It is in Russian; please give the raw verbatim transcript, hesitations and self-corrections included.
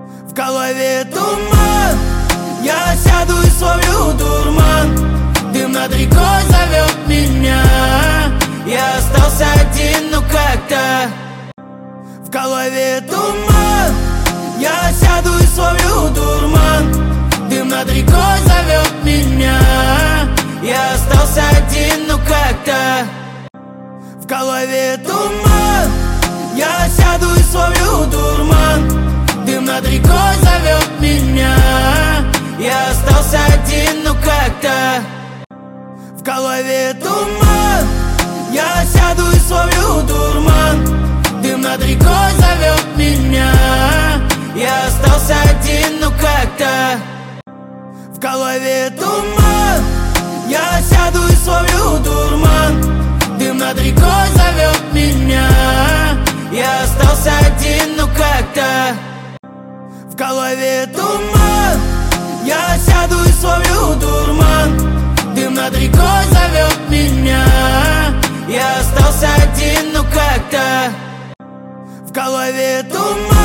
В голове туман, я сяду и словлю дурман. Дым над рекой зовет меня, я остался один, но как-то. В голове туман, я сяду и словлю дурман. Дым над рекой зовет меня, я остался один, но как-то. В голове туман, я сяду и словлю дурман. Дым над рекой зовет меня, я остался один, но как-то. В голове туман, я сяду и словлю дурман. Дым над рекой зовет меня, я остался один, но как-то. В голове туман, я сяду и словлю дурман. Дым над рекой зовет меня, я остался один, но как-то. В голове туман, я сяду и словлю дурман. Дым над рекой зовет меня, я остался один, но как-то. В голове туман.